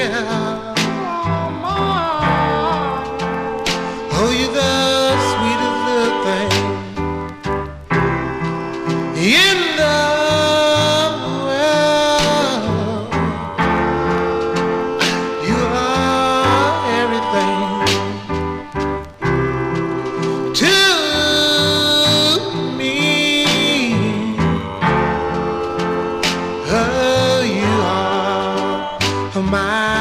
yeah. Oh, you're the sweetest little thing in the world. You are everything to me. Oh, you are my